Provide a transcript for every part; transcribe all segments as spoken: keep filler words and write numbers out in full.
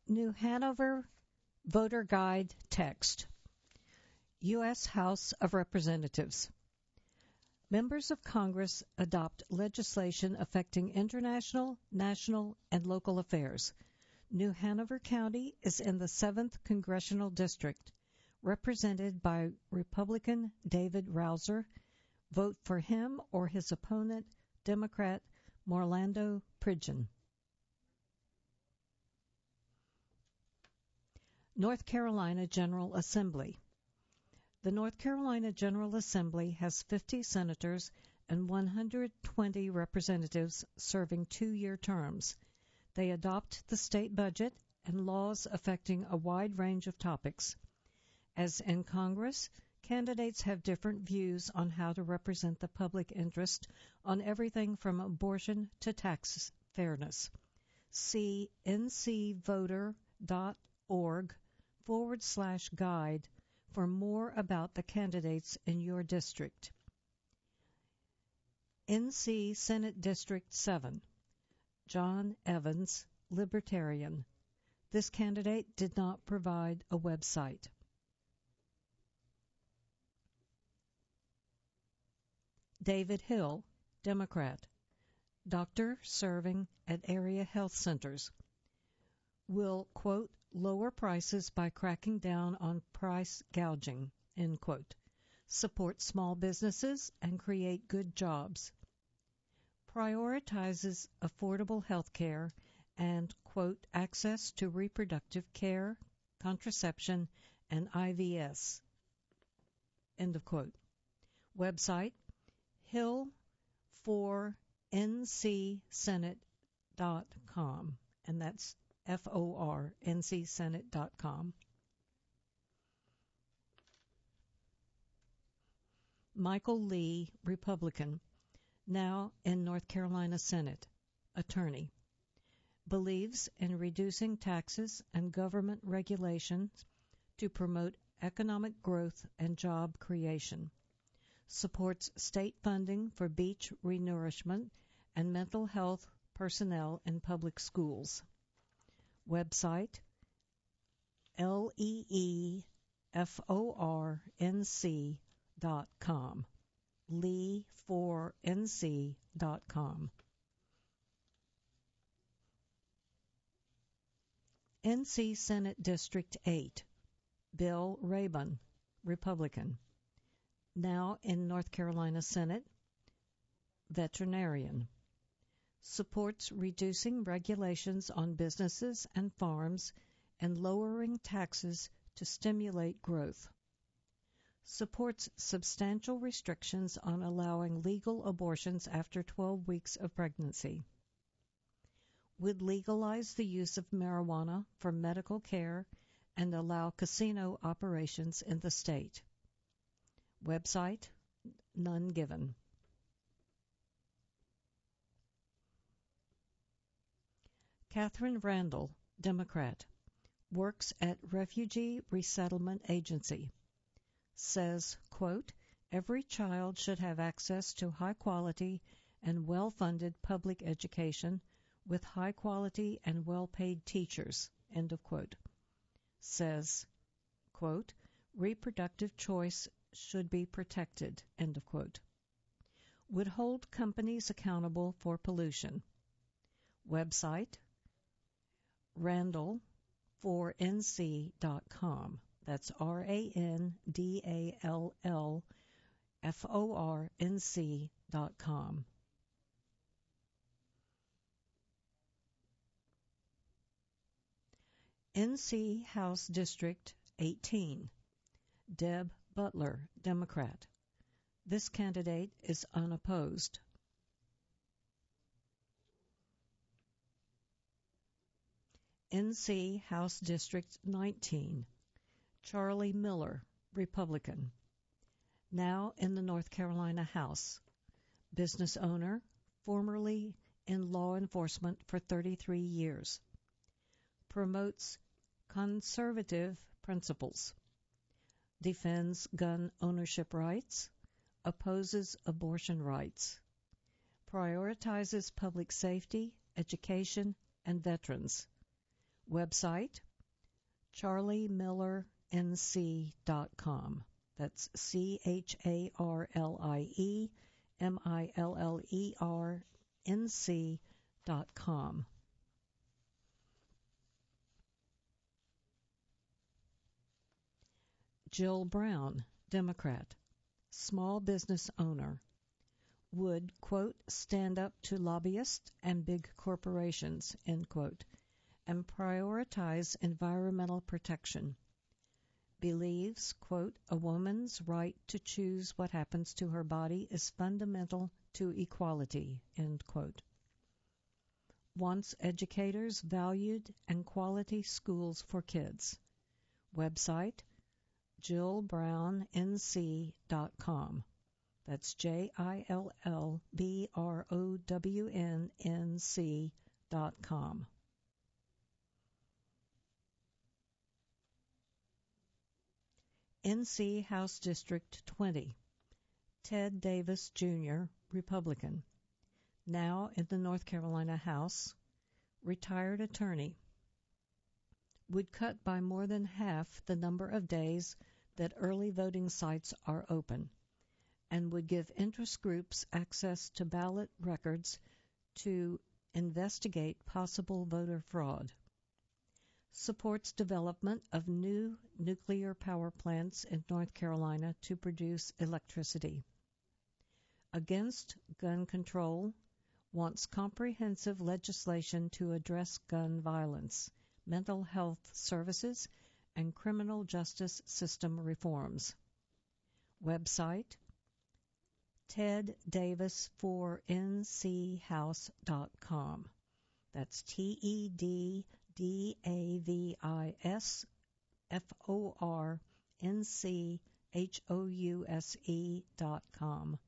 New Hanover Voter Guide Text. U S House of Representatives. Members of Congress adopt legislation affecting international, national, and local affairs. New Hanover County is in the seventh Congressional District, represented by Republican David Rouzer. Vote for him or his opponent, Democrat Morlando Pridgen. North Carolina General Assembly. The North Carolina General Assembly has fifty senators and one hundred twenty representatives serving two-year terms. They adopt the state budget and laws affecting a wide range of topics. As in Congress, candidates have different views on how to represent the public interest on everything from abortion to tax fairness. See ncvoter dot org forward slash guide for more about the candidates in your district. N C Senate District seven. John Evans, Libertarian. This candidate did not provide a website. David Hill, Democrat. Doctor serving at area health centers. Will, quote, lower prices by cracking down on price gouging, end quote. Support small businesses and create good jobs. Prioritizes affordable health care and, quote, access to reproductive care, contraception, and I V S, end of quote. Website, hill for n c senate dot com, and that's F O R, n c senate dot com. Michael Lee, Republican, now in North Carolina Senate, attorney. Believes in reducing taxes and government regulations to promote economic growth and job creation. Supports state funding for beach renourishment and mental health personnel in public schools. Website, L E E F O R N C dot com, lee four n c dot com. N C Senate District eight, Bill Rabon, Republican. Now in North Carolina Senate, veterinarian. Supports reducing regulations on businesses and farms and lowering taxes to stimulate growth. Supports substantial restrictions on allowing legal abortions after twelve weeks of pregnancy. Would legalize the use of marijuana for medical care and allow casino operations in the state. Website, none given. Catherine Randall, Democrat, works at Refugee Resettlement Agency. Says, quote, every child should have access to high-quality and well-funded public education with high-quality and well-paid teachers, end of quote. Says, quote, reproductive choice should be protected, end of quote. Would hold companies accountable for pollution. Website, randall four n c dot com. That's R A N D A L L F O R N C dot com. N C House District eighteen, Deb Butler, Democrat. This candidate is unopposed. N C House District nineteen, Charlie Miller, Republican. Now in the North Carolina House. Business owner, formerly in law enforcement for thirty-three years. Promotes conservative principles. Defends gun ownership rights. Opposes abortion rights. Prioritizes public safety, education, and veterans. Website, charlie miller n c dot com. That's C H A R L I E M I L L E R N C dot com. Jill Brown, Democrat, small business owner, would, quote, stand up to lobbyists and big corporations, end quote, and prioritize environmental protection. Believes, quote, a woman's right to choose what happens to her body is fundamental to equality, end quote. Wants educators valued and quality schools for kids. Website, jill brown n c dot com. That's J I L L B R O W N N C dot com. N C House District twenty, Ted Davis, Junior, Republican, now in the North Carolina House, retired attorney, would cut by more than half the number of days that early voting sites are open, and would give interest groups access to ballot records to investigate possible voter fraud. Supports development of new nuclear power plants in North Carolina to produce electricity. Against gun control, wants comprehensive legislation to address gun violence, mental health services, and criminal justice system reforms. Website, ted davis four n c house dot com. That's T E D D A V I S F O R N C H O U S E dot com.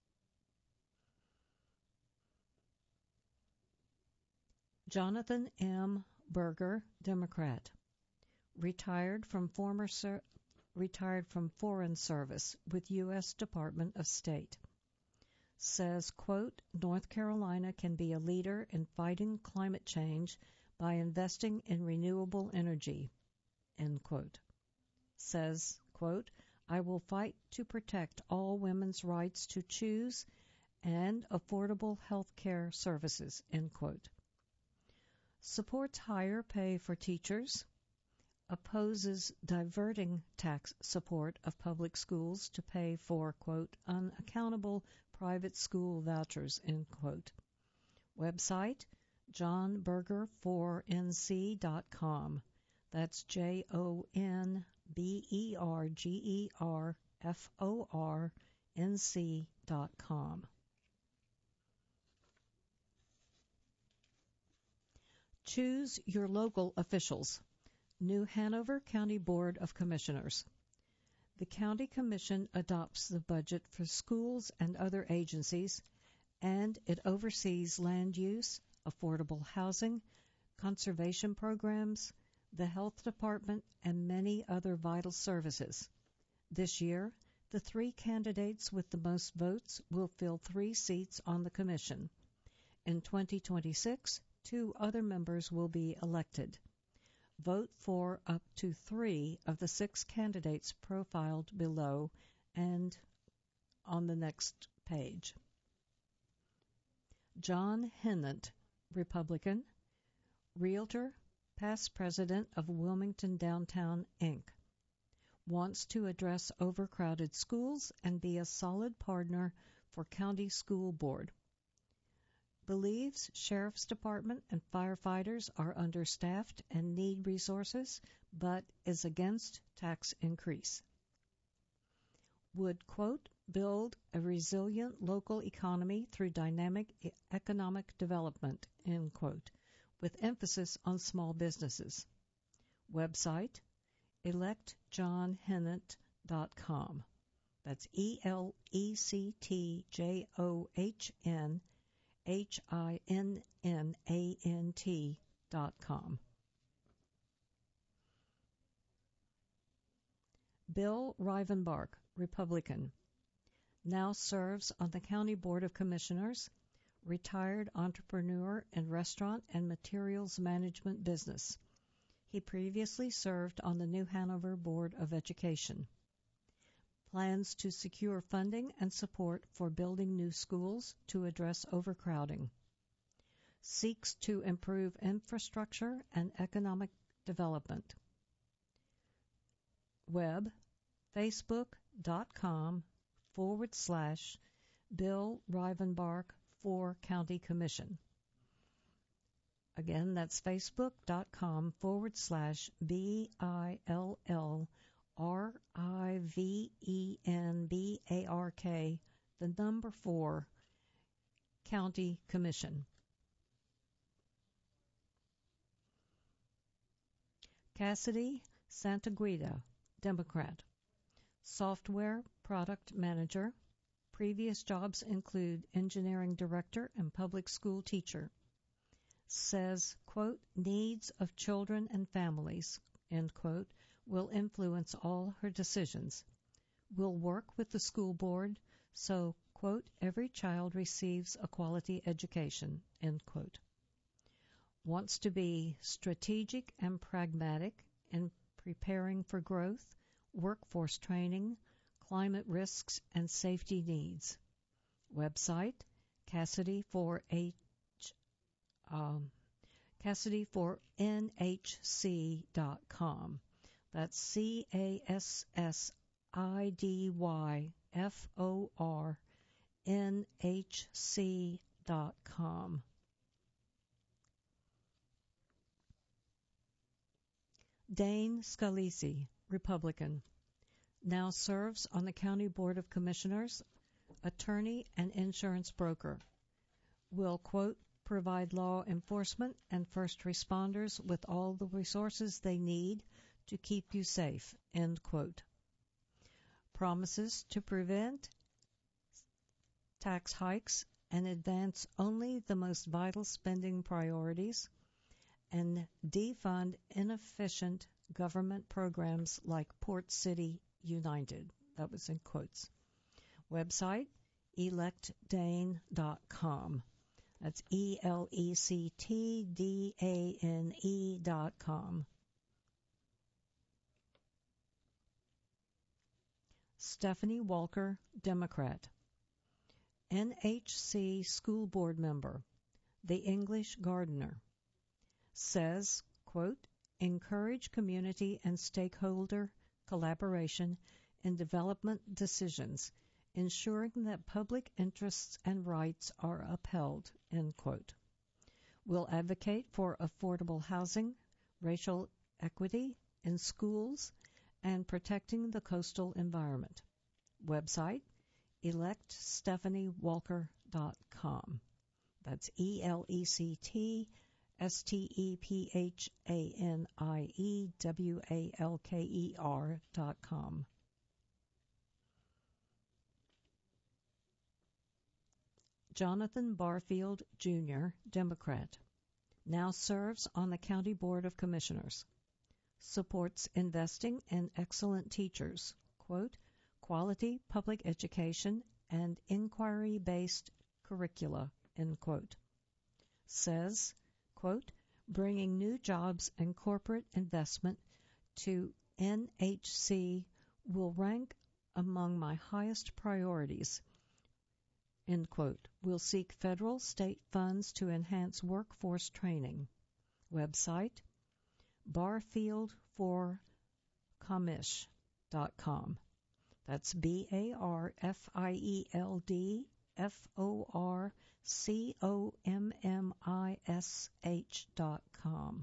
Jonathan M. Berger, Democrat, retired from former ser- retired from foreign service with U S Department of State. Says, quote, North Carolina can be a leader in fighting climate change by investing in renewable energy, end quote. Says, quote, I will fight to protect all women's rights to choose and affordable health care services, end quote. Supports higher pay for teachers, opposes diverting tax support of public schools to pay for, quote, unaccountable private school vouchers, end quote. Website, john berger four n c dot com. That's J O N B E R G E R F O R N C dot com. Choose your local officials. New Hanover County Board of Commissioners. The County Commission adopts the budget for schools and other agencies, and it oversees land use, affordable housing, conservation programs, the health department, and many other vital services. This year, the three candidates with the most votes will fill three seats on the commission. In twenty twenty-six, two other members will be elected. Vote for up to three of the six candidates profiled below and on the next page. John Hennant, Republican, Realtor, past president of Wilmington Downtown, Incorporated, wants to address overcrowded schools and be a solid partner for County School Board. Believes Sheriff's Department and firefighters are understaffed and need resources, but is against tax increase. Would, quote, build a resilient local economy through dynamic economic development, end quote, with emphasis on small businesses. Website, elect john hennant dot com. That's E L E C T J O H N H I N N A N T dot com. Bill Rivenbark, Republican, now serves on the County Board of Commissioners, retired entrepreneur in restaurant and materials management business. He previously served on the New Hanover Board of Education. Plans to secure funding and support for building new schools to address overcrowding. Seeks to improve infrastructure and economic development. Web, facebook.com forward slash Bill Rivenbark for County Commission. Again, that's facebook.com forward slash B I L L R I V E N B A R K, the number four, County Commission. Cassidy Santaguida, Democrat. Software Product Manager. Previous jobs include Engineering Director and Public School Teacher. Says, quote, needs of children and families, end quote, will influence all her decisions. Will work with the school board so, quote, every child receives a quality education, end quote. Wants to be strategic and pragmatic in preparing for growth, workforce training, climate risks, and safety needs. Website, Cassidy for H, um, Cassidy for N H C dot com. That's C A S S I D Y F O R N H C dot com. Dane Scalisi, Republican. Now serves on the County Board of Commissioners, attorney and insurance broker. Will, quote, provide law enforcement and first responders with all the resources they need to keep you safe, end quote. Promises to prevent tax hikes and advance only the most vital spending priorities and defund inefficient government programs like Port City United. That was in quotes. Website, elect dane dot com. That's E L E C T D A N E dot com. Stephanie Walker, Democrat. N H C School Board Member. The English Gardener. Says, quote, encourage community and stakeholder collaboration in development decisions, ensuring that public interests and rights are upheld, end quote. Will advocate for affordable housing, racial equity in schools, and protecting the coastal environment. Website, elect stephanie walker dot com. That's E L E C T S T E P H A N I E W A L K E R dot com. Jonathan Barfield, Junior, Democrat. Now serves on the County Board of Commissioners. Supports investing in excellent teachers, quote, quality public education and inquiry-based curricula, end quote. Says, quote, bringing new jobs and corporate investment to N H C will rank among my highest priorities, end quote. Will seek federal state funds to enhance workforce training. Website, barfield for commish dot com. That's B A R F I E L D F O R C O M M I S H dot com.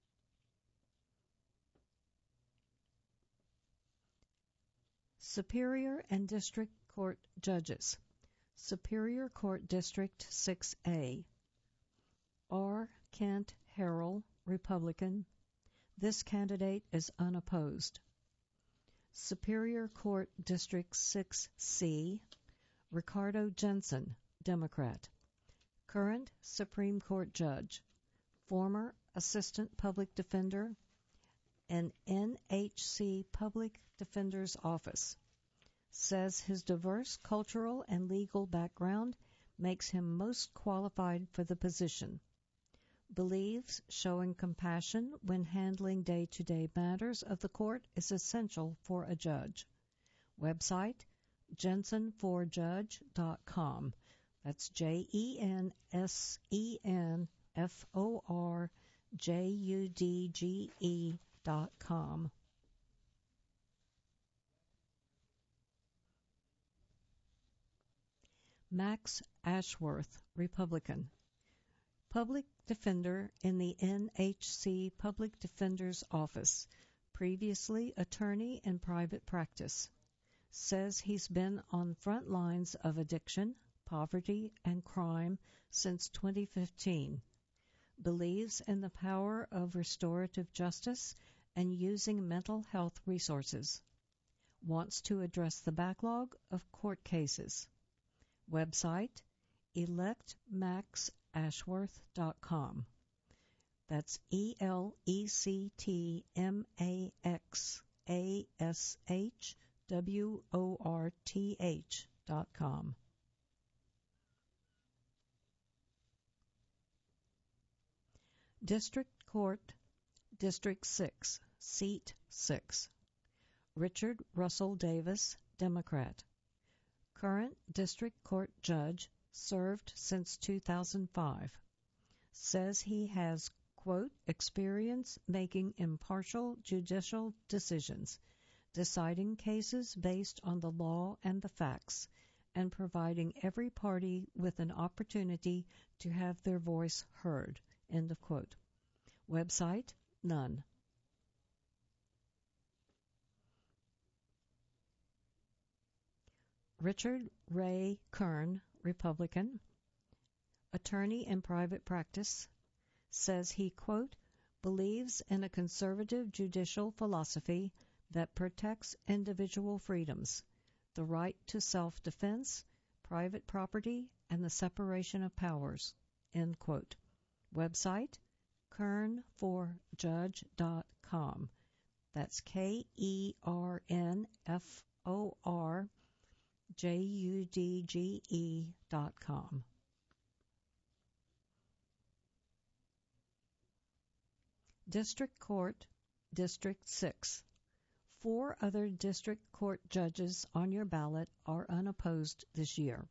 Superior and District Court Judges. Superior Court District six A. R. Kent Harrell, Republican. This candidate is unopposed. Superior Court District six C. Ricardo Jensen, Democrat. Current Supreme Court Judge. Former Assistant Public Defender and N H C Public Defender's Office. Says his diverse cultural and legal background makes him most qualified for the position. Believes showing compassion when handling day-to-day matters of the court is essential for a judge. Website, jensen for judge dot com. That's J E N S E N F O R J U D G E dot com. Max Ashworth, Republican. Public Defender in the N H C Public Defender's Office, previously attorney in private practice, says he's been on front lines of addiction, poverty, and crime since twenty fifteen, believes in the power of restorative justice and using mental health resources, wants to address the backlog of court cases. Website, elect max ashworth dot com. That's E L E C T M A X A S H W O R T H dot com. District Court, District six, Seat six. Richard Russell Davis, Democrat. Current District Court Judge, served since two thousand five. Says he has, quote, experience making impartial judicial decisions, deciding cases based on the law and the facts, and providing every party with an opportunity to have their voice heard, end of quote. Website, none. Richard Ray Kern, Republican, attorney in private practice, says he, quote, believes in a conservative judicial philosophy that protects individual freedoms, the right to self-defense, private property, and the separation of powers, end quote. Website, kern for judge dot com. That's K E R N F O R J U D G E dot com. District Court, District six. Four other district court judges on your ballot are unopposed this year.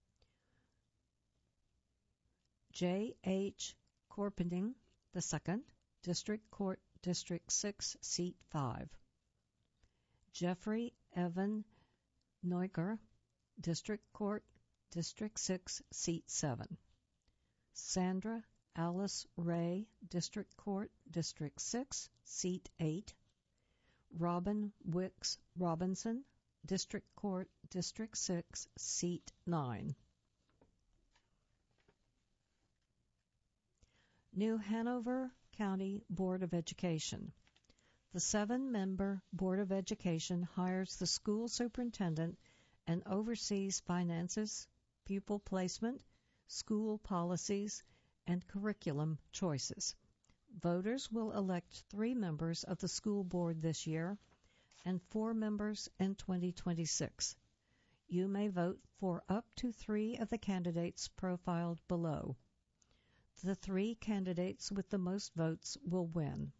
J H Corpening the second, District Court, District six, Seat five. Jeffrey Evan Neuger, District Court, District six, Seat seven. Sandra Alice Ray, District Court, District six, Seat eight. Robin Wicks Robinson, District Court, District six, Seat nine. New Hanover County Board of Education. The seven-member Board of Education hires the school superintendent and oversees finances, pupil placement, school policies, and curriculum choices. Voters will elect three members of the school board this year and four members in twenty twenty-six. You may vote for up to three of the candidates profiled below. The three candidates with the most votes will win.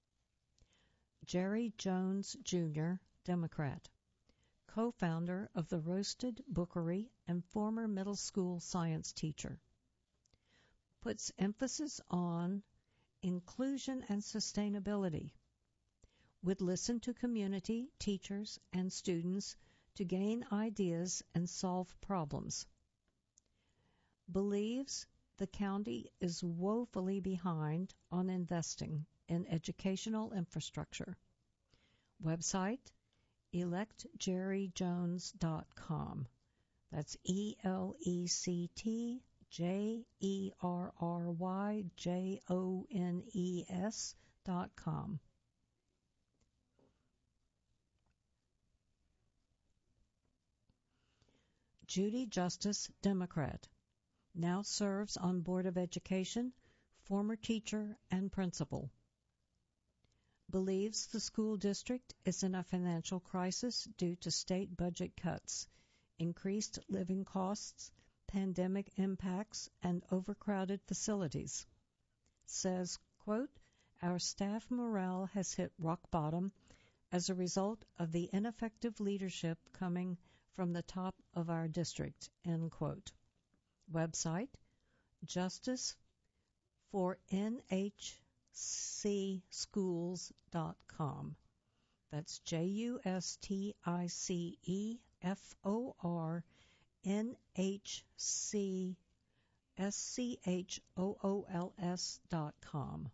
Jerry Jones, Junior, Democrat, co-founder of the Roasted Bookery and former middle school science teacher. Puts emphasis on inclusion and sustainability. Would listen to community, teachers, and students to gain ideas and solve problems. Believes the county is woefully behind on investing in educational infrastructure. Website, elect jerry jones dot com. That's E L E C T J E R R Y J O N E S dot com. Judy Justice, Democrat, now serves on Board of Education, former teacher and principal. Believes the school district is in a financial crisis due to state budget cuts, increased living costs, pandemic impacts, and overcrowded facilities. says, quote, "Our staff morale has hit rock bottom as a result of the ineffective leadership coming from the top of our district," end quote. Website, justice for N H C schools dot com. That's J U S T I C E F O R N H C S C H O O L S dot com.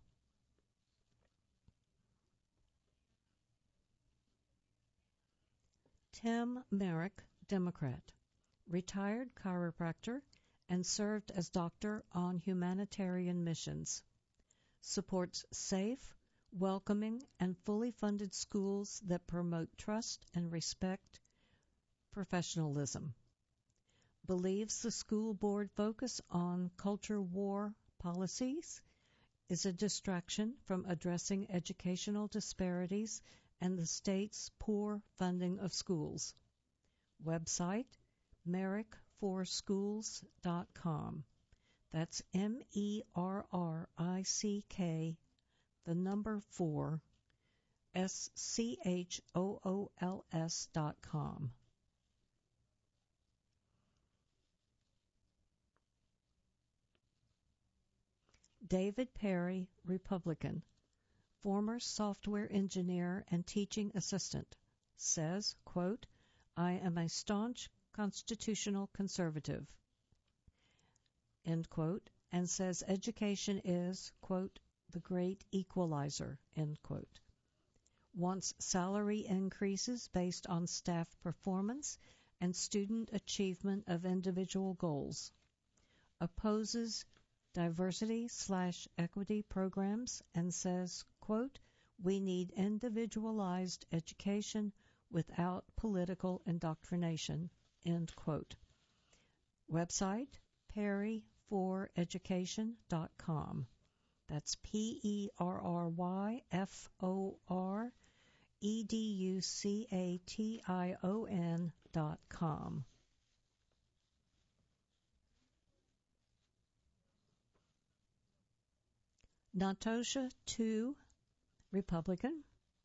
Tim Merrick, Democrat, retired chiropractor and served as doctor on humanitarian missions. Supports safe, welcoming, and fully funded schools that promote trust and respect professionalism. Believes the school board focus on culture war policies is a distraction from addressing educational disparities and the state's poor funding of schools. Website, merrick for schools dot com. That's M E R R I C K, the number four, S C H O O L S dot com. David Perry, Republican, former software engineer and teaching assistant, says, quote, "I am a staunch constitutional conservative," end quote, and says education is, quote, "the great equalizer," end quote. Wants salary increases based on staff performance and student achievement of individual goals. Opposes diversity slash equity programs and says, quote, "We need individualized education without political indoctrination," end quote. Website, perry for education dot com. That's P E R R Y F O R E D U C A T I O N dot com. Natosha Tu, Republican,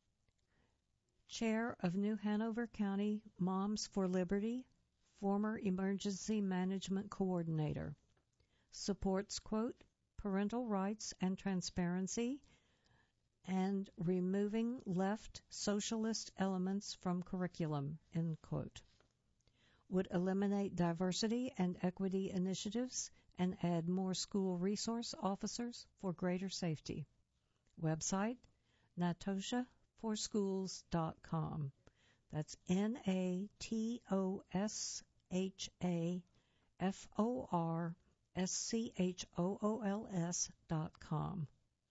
Chair of New Hanover County Moms for Liberty, former Emergency Management Coordinator. Supports, quote, "parental rights and transparency and removing left socialist elements from curriculum," end quote. Would eliminate diversity and equity initiatives and add more school resource officers for greater safety. Website, natosha for schools dot com. That's N A T O S H A F O R S C H O O L S dot com.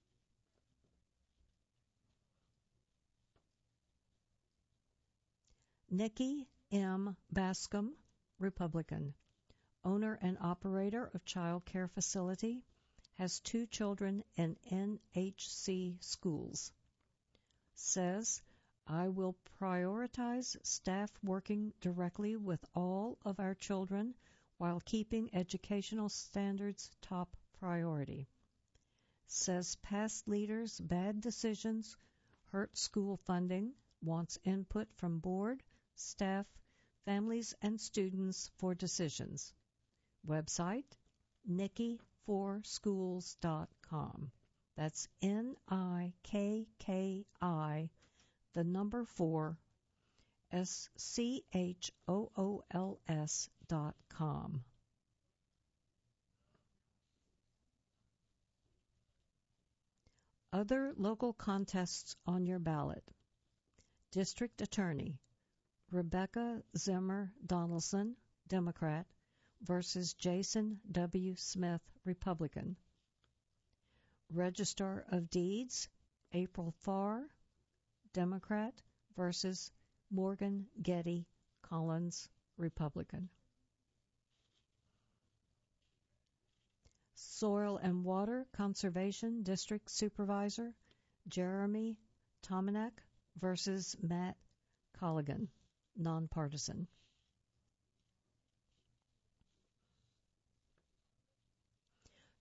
Nikki M. Bascom, Republican, owner and operator of child care facility, has two children in N H C schools. Says, "I will prioritize staff working directly with all of our children while keeping educational standards top priority." Says past leaders' bad decisions hurt school funding, wants input from board, staff, families, and students for decisions. Website, nikki for schools dot com. That's N I K K I, the number four, S C H O O L S dot com. Other local contests on your ballot. District Attorney, Rebecca Zimmer Donaldson, Democrat, versus Jason W. Smith, Republican. Register of Deeds, April Farr, Democrat, versus Morgan Getty Collins, Republican. Soil and Water Conservation District Supervisor, Jeremy Tomanek, versus Matt Colligan, nonpartisan.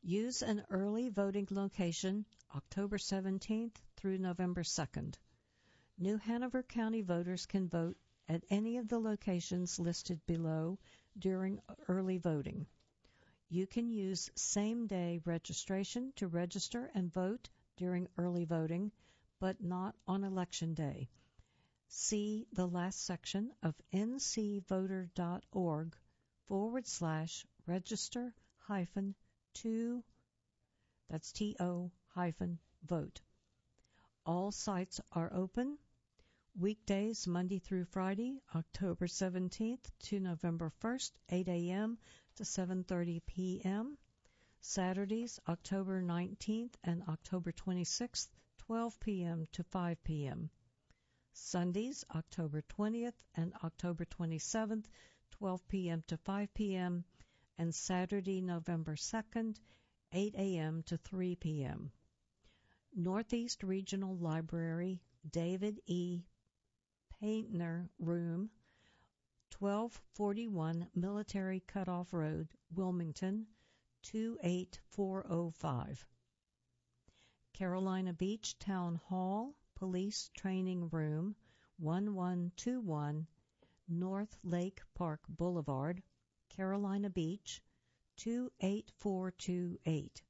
Use an early voting location October seventeenth through November second. New Hanover County voters can vote at any of the locations listed below during early voting. You can use same-day registration to register and vote during early voting, but not on Election Day. See the last section of ncvoter.org forward slash register hyphen to, that's T-O hyphen vote. All sites are open. Weekdays, Monday through Friday, October seventeenth to November first, eight a.m. to seven thirty p.m. Saturdays, October nineteenth and October twenty-sixth, twelve p.m. to five p.m. Sundays, October twentieth and October twenty-seventh, twelve p.m. to five p.m. and Saturday, November second, eight a.m. to three p.m. Northeast Regional Library, David E. Paintner Room, twelve forty-one Military Cutoff Road, Wilmington, two eight four oh five. Carolina Beach Town Hall, Police Training Room, eleven twenty-one North Lake Park Boulevard, Carolina Beach, two eight four two eight.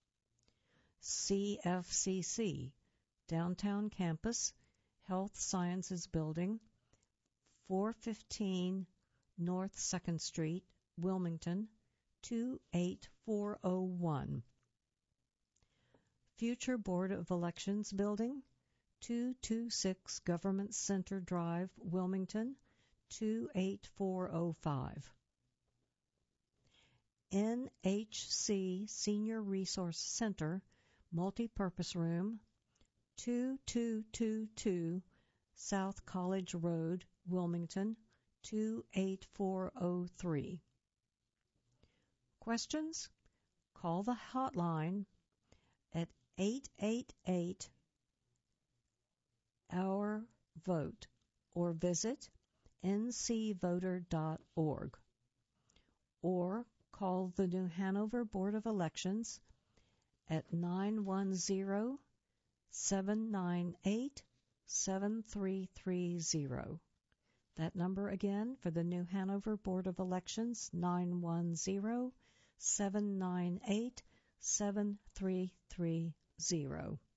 C F C C, Downtown Campus, Health Sciences Building, four fifteen North second Street, Wilmington, two eight four oh one. Future Board of Elections Building, two twenty-six Government Center Drive, Wilmington, two eight four oh five. N H C Senior Resource Center, Multipurpose Room, two two two two South College Road, Wilmington, two eight four oh three. Questions? Call the hotline at eight eight eight our vote or visit n c voter dot org or call the New Hanover Board of Elections at nine one zero, seven nine eight, seven three three zero. That number again for the New Hanover Board of Elections, nine one zero, seven nine eight, seven three three zero.